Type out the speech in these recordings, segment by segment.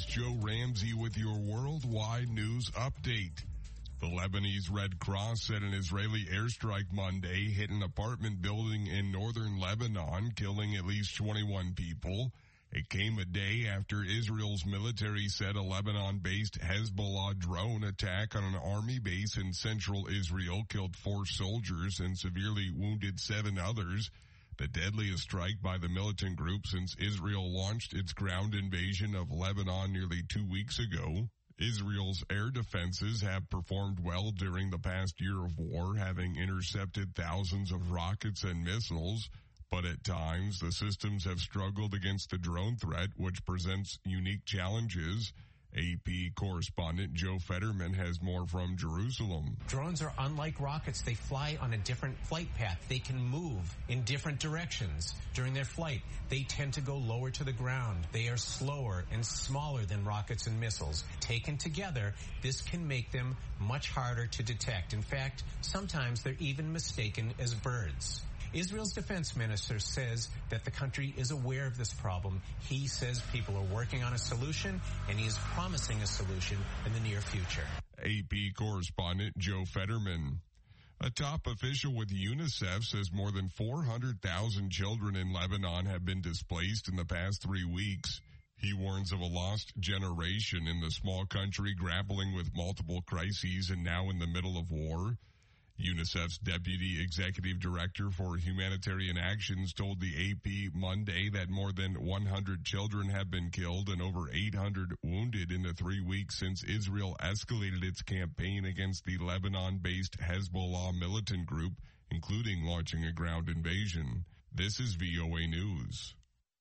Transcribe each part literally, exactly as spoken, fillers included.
He's Joe Ramsey with your worldwide news update. The Lebanese Red Cross said an Israeli airstrike Monday hit an apartment building in northern Lebanon, killing at least twenty-one people. It came a day after Israel's military said a Lebanon-based Hezbollah drone attack on an army base in central Israel killed four soldiers and severely wounded seven others. The deadliest strike by the militant group since Israel launched its ground invasion of Lebanon nearly two weeks ago. Israel's air defenses have performed well during the past year of war, having intercepted thousands of rockets and missiles. But at times, the systems have struggled against the drone threat, which presents unique challenges. A P correspondent Joe Fetterman has more from Jerusalem. Drones are unlike rockets. They fly on a different flight path. They can move in different directions during their flight. They tend to go lower to the ground. They are slower and smaller than rockets and missiles. Taken together, this can make them much harder to detect. In fact, sometimes they're even mistaken as birds. Israel's defense minister says that the country is aware of this problem. He says people are working on a solution, and he is promising a solution in the near future. A P correspondent Joe Fetterman. A top official with UNICEF says more than four hundred thousand children in Lebanon have been displaced in the past three weeks. He warns of a lost generation in the small country grappling with multiple crises and now in the middle of war. UNICEF's Deputy Executive Director for Humanitarian Actions told the A P Monday that more than one hundred children have been killed and over eight hundred wounded in the three weeks since Israel escalated its campaign against the Lebanon-based Hezbollah militant group, including launching a ground invasion. This is V O A News.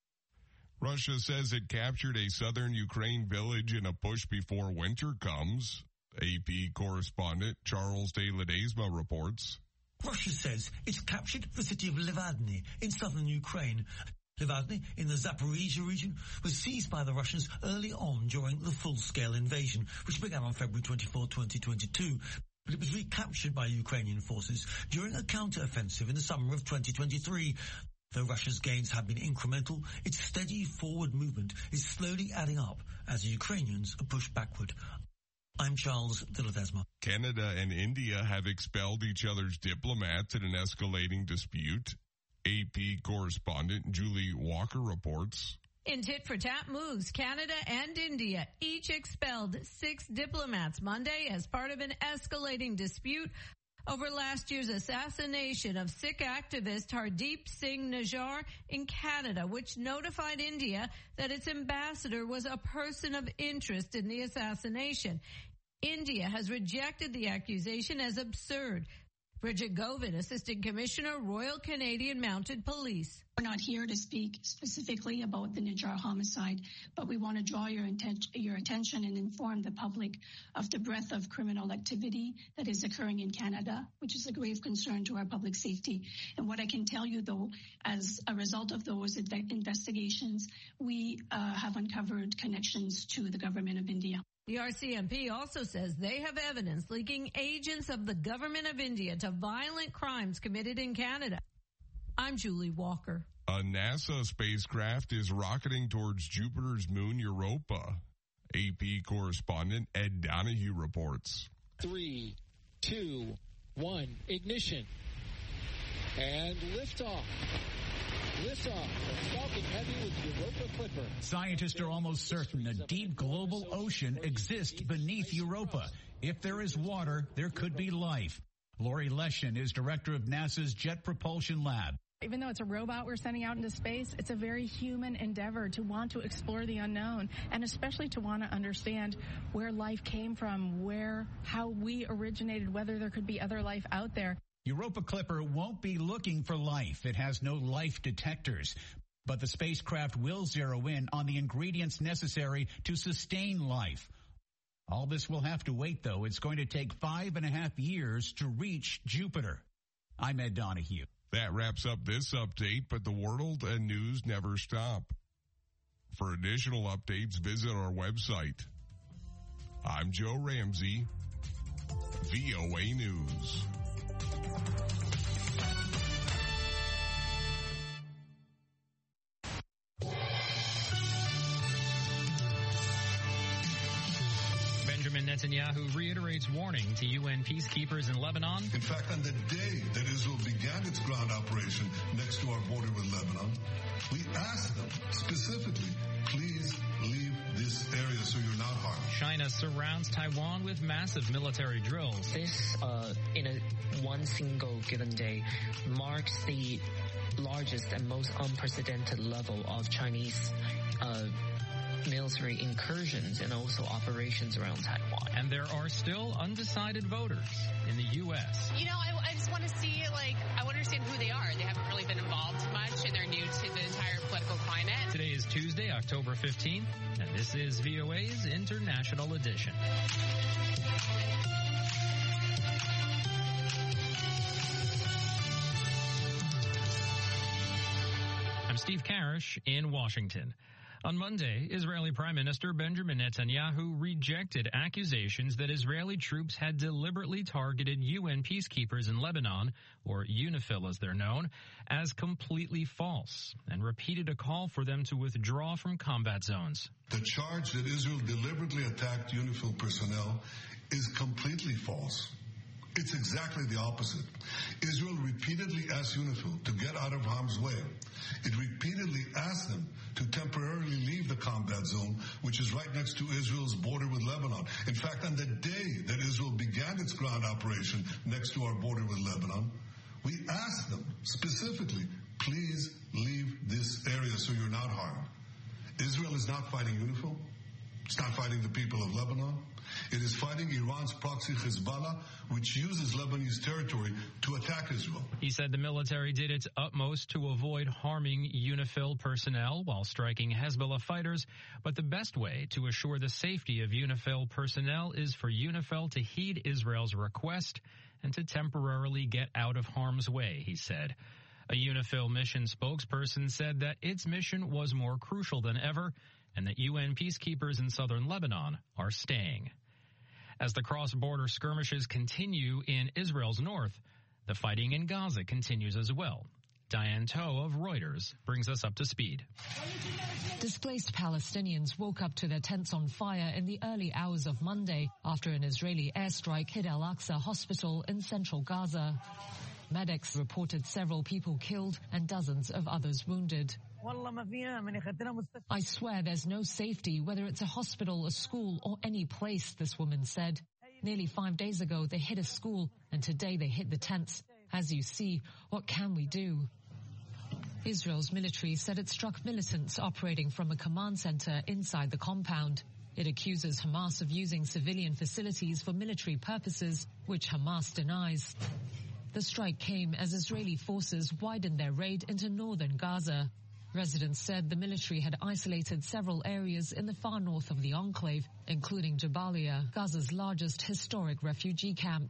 Russia says it captured a southern Ukraine village in a push before winter comes. A P correspondent Charles de Ledesma reports. Russia says it's captured the city of Levadny in southern Ukraine. Levadny, in the Zaporizhia region, was seized by the Russians early on during the full-scale invasion, which began on February twenty-fourth, twenty twenty-two. But it was recaptured by Ukrainian forces during a counter-offensive in the summer of twenty twenty-three. Though Russia's gains have been incremental, its steady forward movement is slowly adding up as the Ukrainians are pushed backward. I'm Charles de Ledesma. Canada and India have expelled each other's diplomats in an escalating dispute. A P correspondent Julie Walker reports. In tit-for-tat moves, Canada and India each expelled six diplomats Monday as part of an escalating dispute over last year's assassination of Sikh activist Hardeep Singh Nijjar in Canada, which notified India that its ambassador was a person of interest in the assassination. India has rejected the accusation as absurd. Bridget Govin, Assistant Commissioner, Royal Canadian Mounted Police. We're not here to speak specifically about the Nijjar homicide, but we want to draw your, inten- your attention and inform the public of the breadth of criminal activity that is occurring in Canada, which is a grave concern to our public safety. And what I can tell you, though, as a result of those inve- investigations, we uh, have uncovered connections to the government of India. The R C M P also says they have evidence linking agents of the government of India to violent crimes committed in Canada. I'm Julie Walker. A NASA spacecraft is rocketing towards Jupiter's moon Europa. A P correspondent Ed Donahue reports. Three, two, one, ignition. And liftoff. Liftoff of Falcon Heavy with Europa Clipper. Scientists are almost certain a deep global ocean exists beneath Europa. If there is water, there could be life. Lori Leshin is director of NASA's Jet Propulsion Lab. Even though it's a robot we're sending out into space, it's a very human endeavor to want to explore the unknown, and especially to want to understand where life came from, where, how we originated, whether there could be other life out there. Europa Clipper won't be looking for life. It has no life detectors. But the spacecraft will zero in on the ingredients necessary to sustain life. All this will have to wait, though. It's going to take five and a half years to reach Jupiter. I'm Ed Donahue. That wraps up this update, but the world and news never stop. For additional updates, visit our website. I'm Joe Ramsey, V O A News. Netanyahu reiterates warning to U N peacekeepers in Lebanon. In fact, on the day that Israel began its ground operation next to our border with Lebanon, we asked them specifically, please leave this area so you're not harmed. China surrounds Taiwan with massive military drills. This, uh, in a one single given day, marks the largest and most unprecedented level of Chinese uh, military incursions and also operations around Taiwan. And there are still undecided voters in the U S. You know, I, I just want to see, like, I want to understand who they are. They haven't really been involved much, and they're new to the entire political climate. Today is Tuesday, October fifteenth, and this is V O A's International Edition. I'm Steve Karish in Washington. On Monday, Israeli Prime Minister Benjamin Netanyahu rejected accusations that Israeli troops had deliberately targeted U N peacekeepers in Lebanon, or UNIFIL as they're known, as completely false, and repeated a call for them to withdraw from combat zones. The charge that Israel deliberately attacked UNIFIL personnel is completely false. It's exactly the opposite. Israel repeatedly asked UNIFIL to get out of harm's way. It repeatedly asked them to temporarily leave the combat zone, which is right next to Israel's border with Lebanon. In fact, on the day that Israel began its ground operation next to our border with Lebanon, we asked them specifically, please leave this area so you're not harmed. Israel is not fighting UNIFIL. It's not fighting the people of Lebanon. It is fighting Iran's proxy Hezbollah, which uses Lebanese territory to attack Israel. He said the military did its utmost to avoid harming UNIFIL personnel while striking Hezbollah fighters, but the best way to assure the safety of UNIFIL personnel is for UNIFIL to heed Israel's request and to temporarily get out of harm's way, he said. A UNIFIL mission spokesperson said that its mission was more crucial than ever and that U N peacekeepers in southern Lebanon are staying. As the cross-border skirmishes continue in Israel's north, the fighting in Gaza continues as well. Diane Toe of Reuters brings us up to speed. Displaced Palestinians woke up to their tents on fire in the early hours of Monday after an Israeli airstrike hit Al-Aqsa Hospital in central Gaza. Medics reported several people killed and dozens of others wounded. I swear there's no safety, whether it's a hospital, a school, or any place, this woman said. Nearly five days ago, they hit a school, and today they hit the tents. As you see, what can we do? Israel's military said it struck militants operating from a command center inside the compound. It accuses Hamas of using civilian facilities for military purposes, which Hamas denies. The strike came as Israeli forces widened their raid into northern Gaza. Residents said the military had isolated several areas in the far north of the enclave, including Jabalia, Gaza's largest historic refugee camp.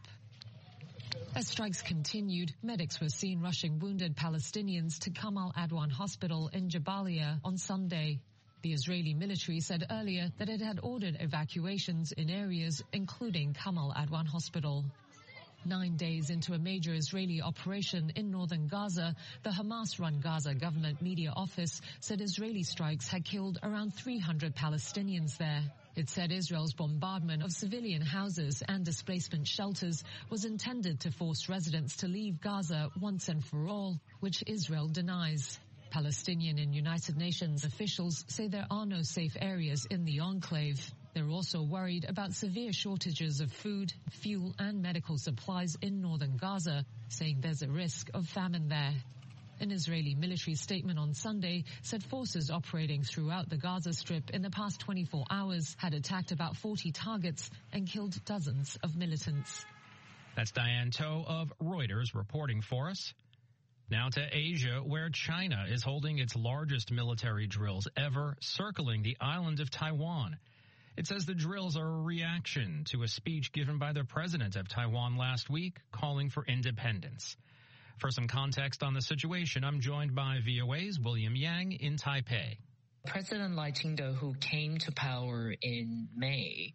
As strikes continued, medics were seen rushing wounded Palestinians to Kamal Adwan Hospital in Jabalia on Sunday. The Israeli military said earlier that it had ordered evacuations in areas including Kamal Adwan Hospital. Nine days into a major Israeli operation in northern Gaza, the Hamas-run Gaza government media office said Israeli strikes had killed around three hundred Palestinians there. It said Israel's bombardment of civilian houses and displacement shelters was intended to force residents to leave Gaza once and for all, which Israel denies. Palestinian and United Nations officials say there are no safe areas in the enclave. They're also worried about severe shortages of food, fuel, and medical supplies in northern Gaza, saying there's a risk of famine there. An Israeli military statement on Sunday said forces operating throughout the Gaza Strip in the past twenty-four hours had attacked about forty targets and killed dozens of militants. That's Diane Toe of Reuters reporting for us. Now to Asia, where China is holding its largest military drills ever, circling the island of Taiwan. It says the drills are a reaction to a speech given by the president of Taiwan last week calling for independence. For some context on the situation, I'm joined by V O A's William Yang in Taipei. President Lai Ching-te, who came to power in May,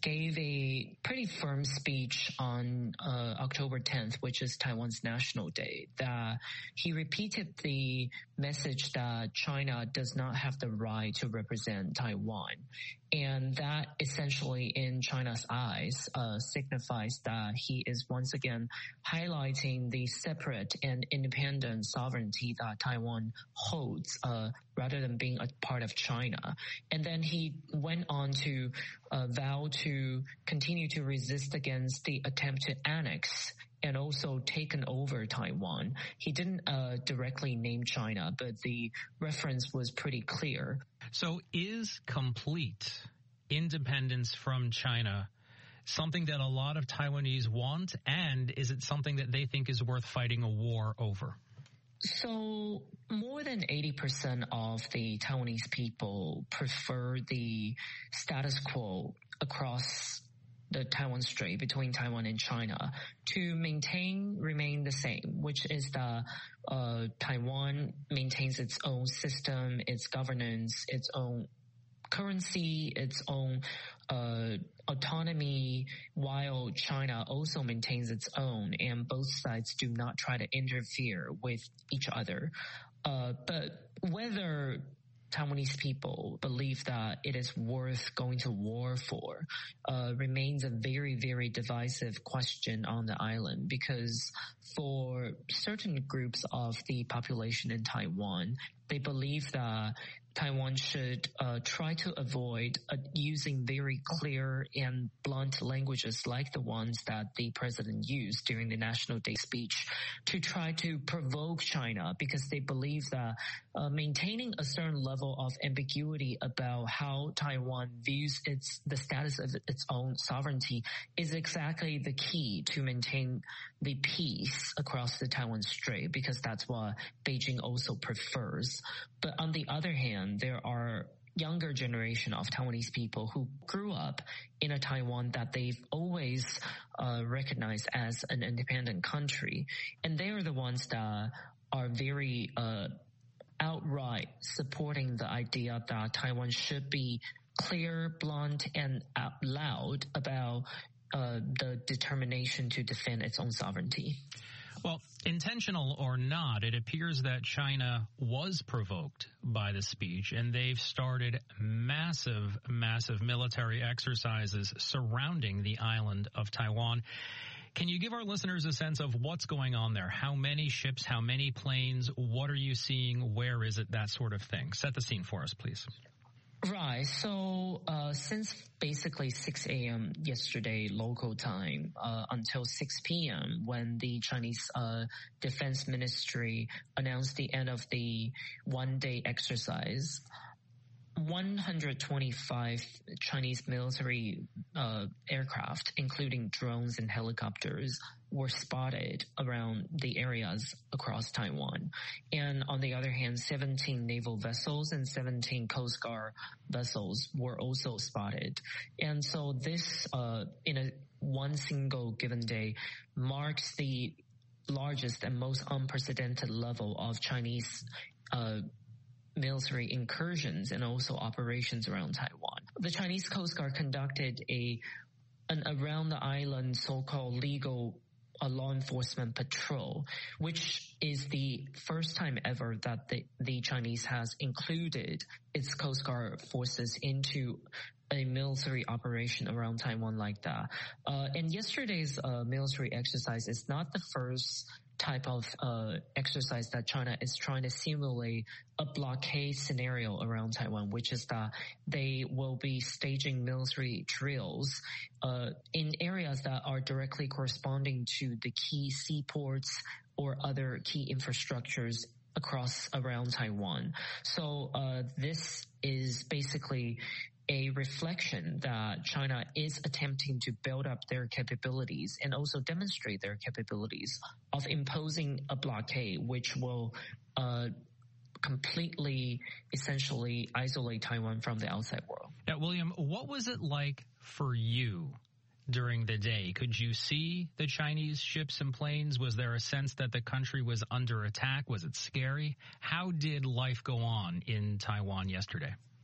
gave a pretty firm speech on uh, October tenth, which is Taiwan's National Day, that he repeated the message that China does not have the right to represent Taiwan. And that essentially, in China's eyes, uh, signifies that he is once again highlighting the separate and independent sovereignty that Taiwan holds, uh, rather than being a part of China. And then he went on to uh, vow to continue to resist against the attempt to annex and also taken over Taiwan. He didn't uh, directly name China, but the reference was pretty clear. So is complete independence from China something that a lot of Taiwanese want, and is it something that they think is worth fighting a war over? So more than eighty percent of the Taiwanese people prefer the status quo across the Taiwan Strait between Taiwan and China to maintain, remain the same, which is that uh, Taiwan maintains its own system, its governance, its own currency, its own uh, autonomy, while China also maintains its own, and both sides do not try to interfere with each other. Uh, but whether Taiwanese people believe that it is worth going to war for uh, remains a very, very divisive question on the island, because for certain groups of the population in Taiwan, they believe that Taiwan should uh, try to avoid uh, using very clear and blunt languages like the ones that the president used during the National Day speech to try to provoke China, because they believe that uh, maintaining a certain level of ambiguity about how Taiwan views its the status of its own sovereignty is exactly the key to maintain the peace across the Taiwan Strait, because that's what Beijing also prefers. But on the other hand, there are younger generation of Taiwanese people who grew up in a Taiwan that they've always uh, recognized as an independent country. And they are the ones that are very uh, outright supporting the idea that Taiwan should be clear, blunt, and out loud about uh, the determination to defend its own sovereignty. Well, intentional or not, it appears that China was provoked by the speech, and they've started massive, massive military exercises surrounding the island of Taiwan. Can you give our listeners a sense of what's going on there? How many ships, how many planes, what are you seeing, where is it, that sort of thing? Set the scene for us, please. Right. So uh, since basically six a.m. yesterday local time uh, until six p.m. when the Chinese uh, Defense Ministry announced the end of the one-day exercise, one hundred twenty-five Chinese military uh, aircraft, including drones and helicopters, were spotted around the areas across Taiwan. And on the other hand, seventeen naval vessels and seventeen Coast Guard vessels were also spotted. And so this, uh, in a one single given day, marks the largest and most unprecedented level of Chinese uh military incursions and also operations around Taiwan. The Chinese Coast Guard conducted a an around the island so-called legal uh, law enforcement patrol, which is the first time ever that the, the Chinese has included its Coast Guard forces into a military operation around Taiwan like that. Uh, and yesterday's uh, military exercise is not the first type of uh, exercise that China is trying to simulate a blockade scenario around Taiwan, which is that they will be staging military drills uh, in areas that are directly corresponding to the key seaports or other key infrastructures across around Taiwan. So uh, this is basically a reflection that China is attempting to build up their capabilities and also demonstrate their capabilities of imposing a blockade which will uh, completely, essentially isolate Taiwan from the outside world. Yeah, William, what was it like for you during the day? Could you see the Chinese ships and planes? Was there a sense that the country was under attack? Was it scary? How did life go on in Taiwan yesterday?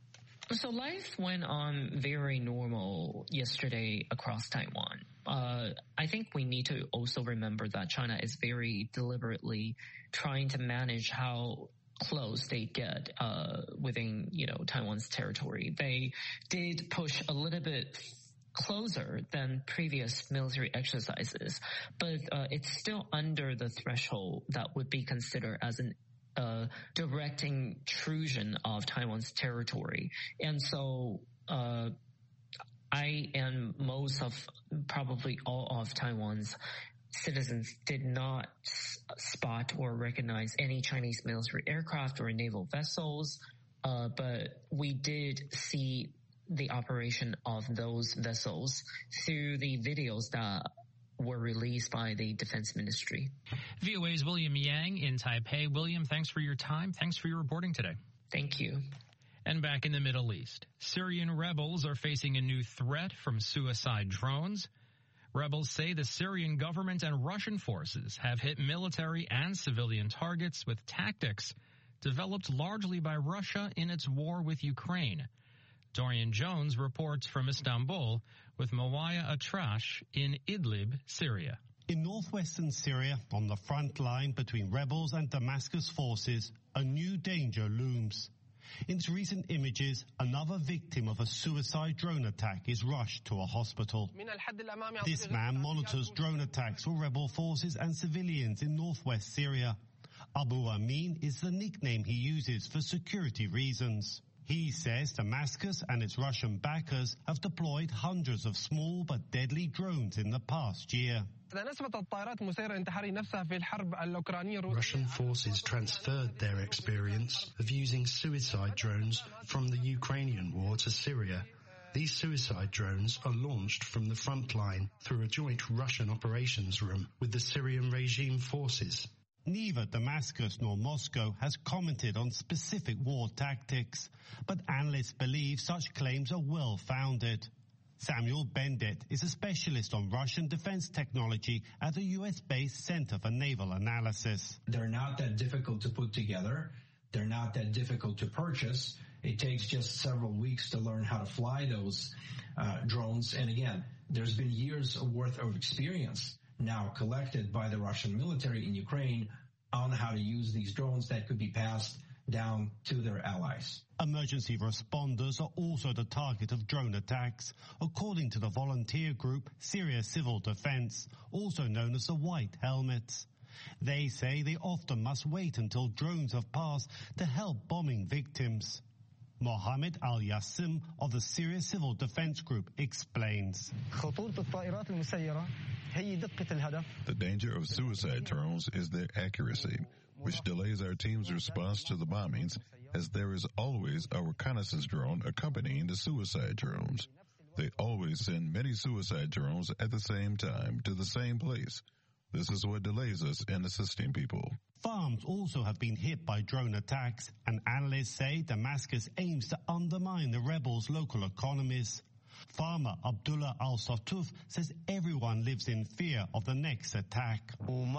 So life went on very normal yesterday across Taiwan. Uh, I think we need to also remember that China is very deliberately trying to manage how close they get uh, within, you know, Taiwan's territory. They did push a little bit closer than previous military exercises, but uh, it's still under the threshold that would be considered as an uh, direct intrusion of Taiwan's territory. And so uh, I and most of, probably all of Taiwan's citizens did not spot or recognize any Chinese military aircraft or naval vessels, uh, but we did see the operation of those vessels through the videos that were released by the Defense Ministry. V O A's William Yang in Taipei. William, thanks for your time. Thanks for your reporting today. Thank you. And back in the Middle East, Syrian rebels are facing a new threat from suicide drones. Rebels say the Syrian government and Russian forces have hit military and civilian targets with tactics developed largely by Russia in its war with Ukraine. Dorian Jones reports from Istanbul with Mawaya Atrash in Idlib, Syria. In northwestern Syria, on the front line between rebels and Damascus forces, a new danger looms. In its recent images, another victim of a suicide drone attack is rushed to a hospital. This man monitors drone attacks for rebel forces and civilians in northwest Syria. Abu Amin is the nickname he uses for security reasons. He says Damascus and its Russian backers have deployed hundreds of small but deadly drones in the past year. Russian forces transferred their experience of using suicide drones from the Ukrainian war to Syria. These suicide drones are launched from the front line through a joint Russian operations room with the Syrian regime forces. Neither Damascus nor Moscow has commented on specific war tactics, but analysts believe such claims are well-founded. Samuel Bendit is a specialist on Russian defense technology at the U S-based Center for Naval Analysis. They're not that difficult to put together. They're not that difficult to purchase. It takes just several weeks to learn how to fly those uh, drones. And again, there's been years worth of experience now collected by the Russian military in Ukraine on how to use these drones that could be passed down to their allies. Emergency responders are also the target of drone attacks, according to the volunteer group Syria Civil Defense, also known as the White Helmets. They say they often must wait until drones have passed to help bombing victims. Mohammed Al-Yassim of the Syria Civil Defense Group explains. The danger of suicide drones is their accuracy, which delays our team's response to the bombings, as there is always a reconnaissance drone accompanying the suicide drones. They always send many suicide drones at the same time to the same place. This is what delays us in assisting people. Farms also have been hit by drone attacks, and analysts say Damascus aims to undermine the rebels' local economies. Farmer Abdullah Al-Satuf says everyone lives in fear of the next attack. On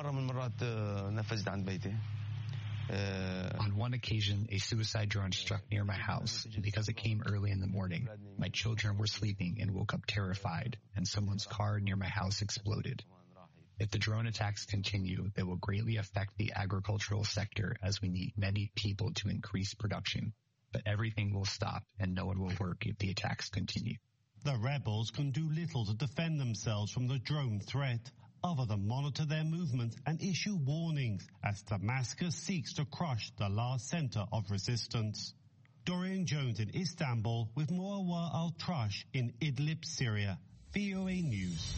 one occasion, a suicide drone struck near my house, and because it came early in the morning, my children were sleeping and woke up terrified, and someone's car near my house exploded. If the drone attacks continue, they will greatly affect the agricultural sector as we need many people to increase production. But everything will stop and no one will work if the attacks continue. The rebels can do little to defend themselves from the drone threat, other than monitor their movements and issue warnings as Damascus seeks to crush the last center of resistance. Dorian Jones in Istanbul with Muawar Al-Trash in Idlib, Syria. V O A News.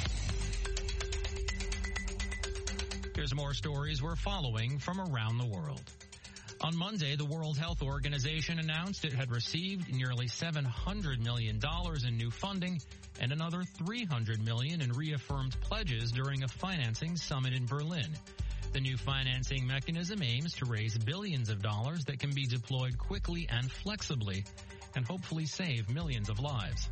Here's more stories we're following from around the world. On Monday, the World Health Organization announced it had received nearly seven hundred million dollars in new funding and another three hundred million dollars in reaffirmed pledges during a financing summit in Berlin. The new financing mechanism aims to raise billions of dollars that can be deployed quickly and flexibly and hopefully save millions of lives.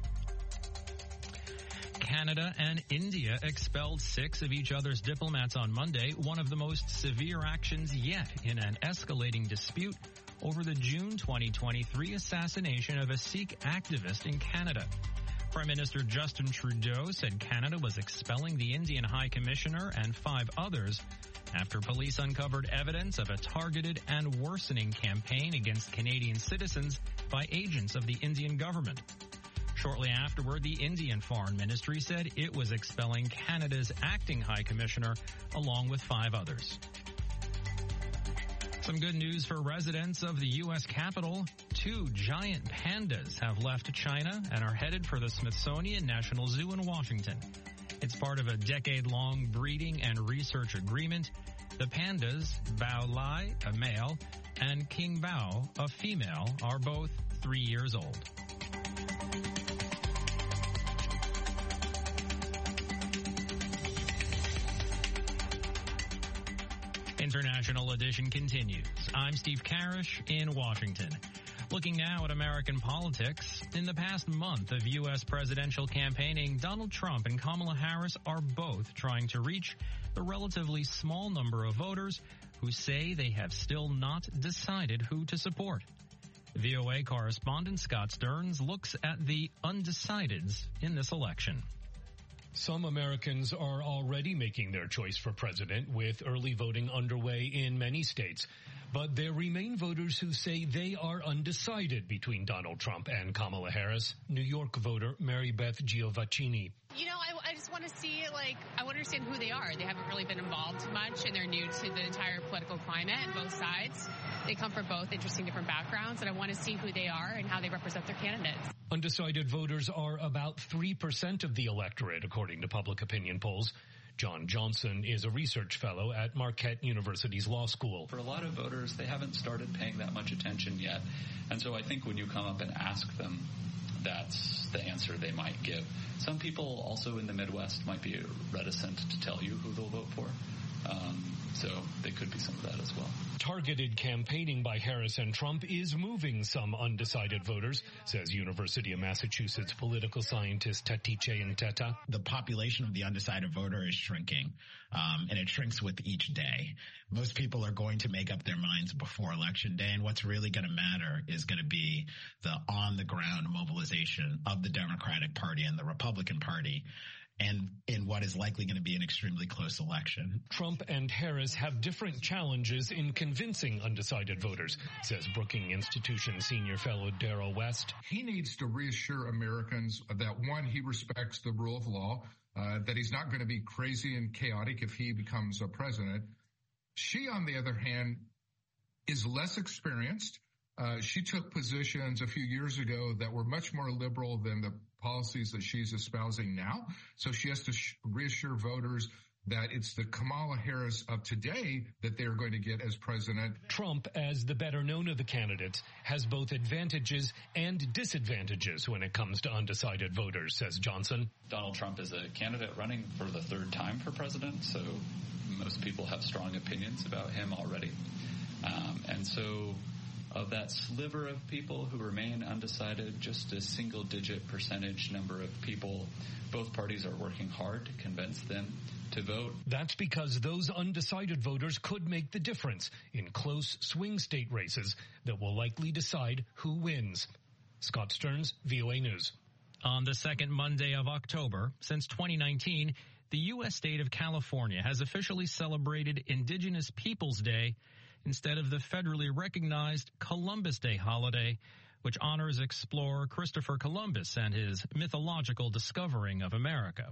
Canada and India expelled six of each other's diplomats on Monday, one of the most severe actions yet in an escalating dispute over the June twenty twenty-three assassination of a Sikh activist in Canada. Prime Minister Justin Trudeau said Canada was expelling the Indian High Commissioner and five others after police uncovered evidence of a targeted and worsening campaign against Canadian citizens by agents of the Indian government. Shortly afterward, the Indian Foreign Ministry said it was expelling Canada's acting High Commissioner along with five others. Some good news for residents of the U S Capitol. Two giant pandas have left China and are headed for the Smithsonian National Zoo in Washington. It's part of a decade-long breeding and research agreement. The pandas, Bao Lai, a male, and King Bao, a female, are both three years old. International Edition continues. I'm Steve Karish in Washington. Looking now at American politics, in the past month of U S presidential campaigning, Donald Trump and Kamala Harris are both trying to reach the relatively small number of voters who say they have still not decided who to support. V O A correspondent Scott Stearns looks at the undecideds in this election. Some Americans are already making their choice for president, with early voting underway in many states. But there remain voters who say they are undecided between Donald Trump and Kamala Harris. New York voter Mary Beth Giovacchini. You know, I, I just want to see, like, I want to understand who they are. They haven't really been involved much, and they're new to the entire political climate on both sides. They come from both interesting different backgrounds, and I want to see who they are and how they represent their candidates. Undecided voters are about three percent of the electorate, according to public opinion polls. John Johnson is a research fellow at Marquette University's law school. For a lot of voters, they haven't started paying that much attention yet. And so I think when you come up and ask them, that's the answer they might give. Some people also in the Midwest might be reticent to tell you who they'll vote for. Um, so there could be some of that as well. Targeted campaigning by Harris and Trump is moving some undecided voters, says University of Massachusetts political scientist Tati Chayenteta. The population of the undecided voter is shrinking, um, and it shrinks with each day. Most people are going to make up their minds before Election Day, and what's really going to matter is going to be the on-the-ground mobilization of the Democratic Party and the Republican Party, and in what is likely going to be an extremely close election. Trump and Harris have different challenges in convincing undecided voters, says Brookings Institution senior fellow Darrell West. He needs to reassure Americans that, one, he respects the rule of law, uh, that he's not going to be crazy and chaotic if he becomes a president. She, on the other hand, is less experienced. Uh, she took positions a few years ago that were much more liberal than the policies that she's espousing now. So she has to sh- reassure voters that it's the Kamala Harris of today that they're going to get as president. Trump, as the better known of the candidates, has both advantages and disadvantages when it comes to undecided voters, says Johnson. Donald Trump is a candidate running for the third time for president, so most people have strong opinions about him already. Um, and so of that sliver of people who remain undecided, just a single-digit percentage number of people, both parties are working hard to convince them to vote. That's because those undecided voters could make the difference in close swing state races that will likely decide who wins. Scott Stearns, V O A News. On the second Monday of October, since twenty nineteen, the U S state of California has officially celebrated Indigenous Peoples Day instead of the federally recognized Columbus Day holiday, which honors explorer Christopher Columbus and his mythological discovering of America.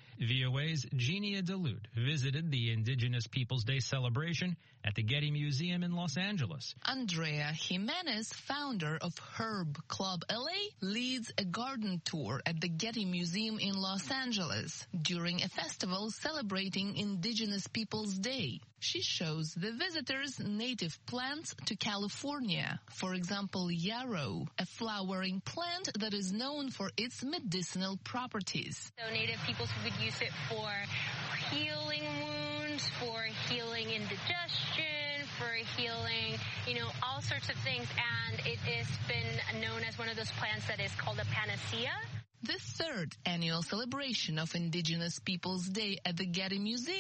V O A's Genia DeLute visited the Indigenous Peoples Day celebration at the Getty Museum in Los Angeles. Andrea Jimenez, founder of Herb Club L A, leads a garden tour at the Getty Museum in Los Angeles during a festival celebrating Indigenous Peoples Day. She shows the visitors native plants to California. For example, yarrow, a flowering plant that is known for its medicinal properties. So native peoples would use it for healing wounds, for healing indigestion, for healing, you know, all sorts of things. And it has been known as one of those plants that is called a panacea. The third annual celebration of Indigenous Peoples Day at the Getty Museum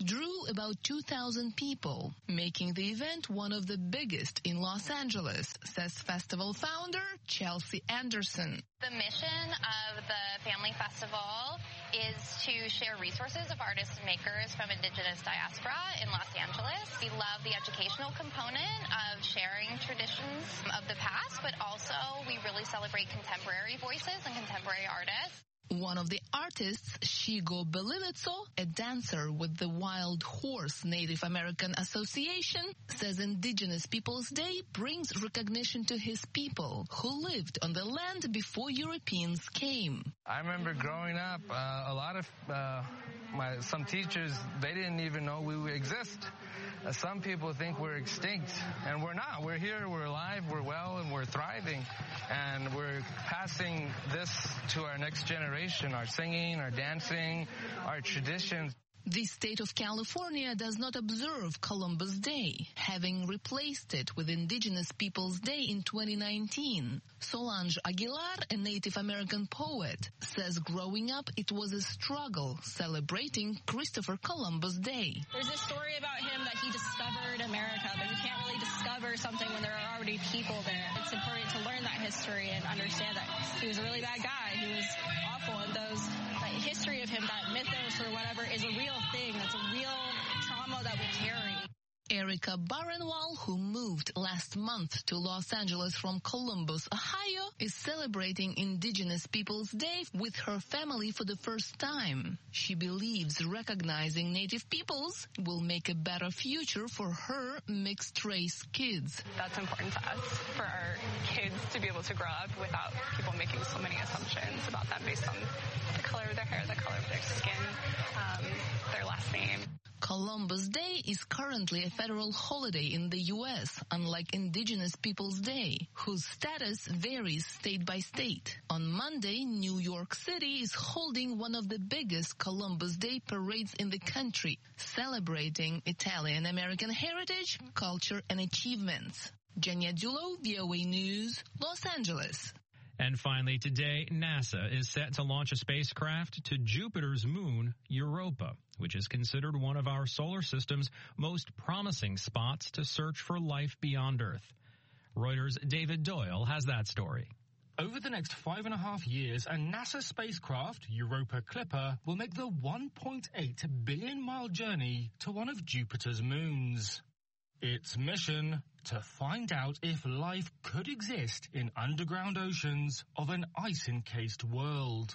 drew about two thousand people, making the event one of the biggest in Los Angeles, says festival founder Chelsea Anderson. The mission of the Family Festival is to share resources of artists and makers from Indigenous diaspora in Los Angeles. We love the educational component of sharing traditions of the past, but also we really celebrate contemporary voices and contemporary artists. One of the artists, Shigo Belivitso, a dancer with the Wild Horse Native American Association, says Indigenous Peoples Day brings recognition to his people who lived on the land before Europeans came. I remember growing up, uh, a lot of uh, my some teachers, they didn't even know we exist. Uh, some people think we're extinct, and we're not. We're here, we're alive, we're well, and we're thriving. And we're passing this to our next generation, our singing, our dancing, our traditions. The state of California does not observe Columbus Day, having replaced it with Indigenous Peoples Day in twenty nineteen. Solange Aguilar, a Native American poet, says growing up it was a struggle celebrating Christopher Columbus Day. There's a story about him that he discovered America, but you can't really discover something when there are already people there. It's important to learn that history and understand that he was a really bad guy. He was awful, and those that history of him, that mythos or whatever, is a real thing. That's a real trauma that we carry. Erica Barenwal, who moved last month to Los Angeles from Columbus, Ohio, is celebrating Indigenous Peoples Day with her family for the first time. She believes recognizing Native peoples will make a better future for her mixed-race kids. That's important to us, for our kids to be able to grow up without people making so many assumptions about them based on the color of their hair, the color of their skin, um, their last name. Columbus Day is currently a federal holiday in the U S, unlike Indigenous Peoples Day, whose status varies state by state. On Monday, New York City is holding one of the biggest Columbus Day parades in the country, celebrating Italian-American heritage, culture, and achievements. Jenya Dulo, V O A News, Los Angeles. And finally today, NASA is set to launch a spacecraft to Jupiter's moon, Europa, which is considered one of our solar system's most promising spots to search for life beyond Earth. Reuters' David Doyle has that story. Over the next five and a half years, a NASA spacecraft, Europa Clipper, will make the one point eight billion mile journey to one of Jupiter's moons. Its mission, to find out if life could exist in underground oceans of an ice-encased world.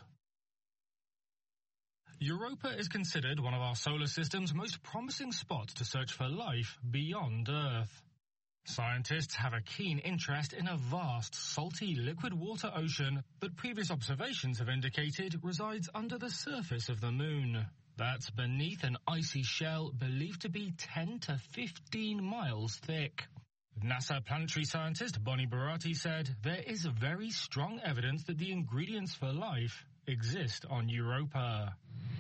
Europa is considered one of our solar system's most promising spots to search for life beyond Earth. Scientists have a keen interest in a vast, salty, liquid water ocean that previous observations have indicated resides under the surface of the moon. That's beneath an icy shell believed to be ten to fifteen miles thick. NASA planetary scientist Bonnie Barati said there is very strong evidence that the ingredients for life exist on Europa.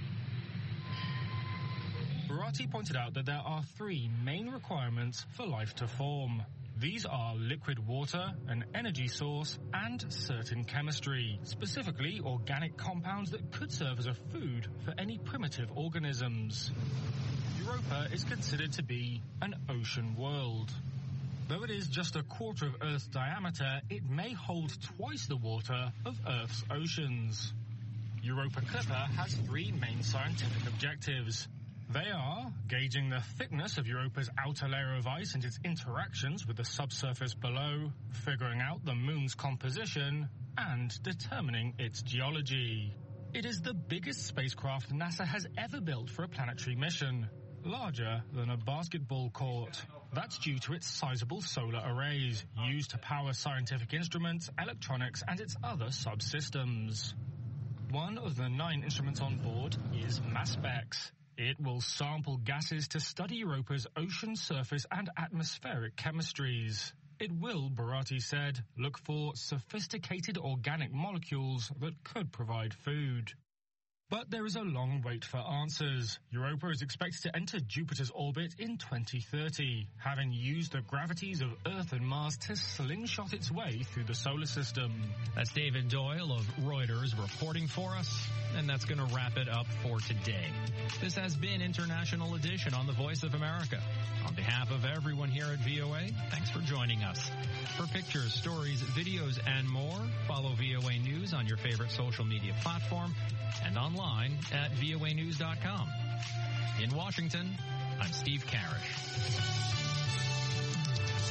Barati pointed out that there are three main requirements for life to form. These are liquid water, an energy source, and certain chemistry, specifically organic compounds that could serve as a food for any primitive organisms. Europa is considered to be an ocean world. Though it is just a quarter of Earth's diameter, it may hold twice the water of Earth's oceans. Europa Clipper has three main scientific objectives. They are gauging the thickness of Europa's outer layer of ice and its interactions with the subsurface below, figuring out the moon's composition, and determining its geology. It is the biggest spacecraft NASA has ever built for a planetary mission, larger than a basketball court. That's due to its sizable solar arrays, used to power scientific instruments, electronics, and its other subsystems. One of the nine instruments on board is MASSPEX. It will sample gases to study Europa's ocean surface and atmospheric chemistries. It will, Barati said, look for sophisticated organic molecules that could provide food. But there is a long wait for answers. Europa is expected to enter Jupiter's orbit in twenty thirty, having used the gravities of Earth and Mars to slingshot its way through the solar system. That's David Doyle of Reuters reporting for us. And that's going to wrap it up for today. This has been International Edition on the Voice of America. On behalf of everyone here at V O A, thanks for joining us. For pictures, stories, videos, and more, follow V O A News on your favorite social media platform and online at V O A news dot com. In Washington, I'm Steve Karish.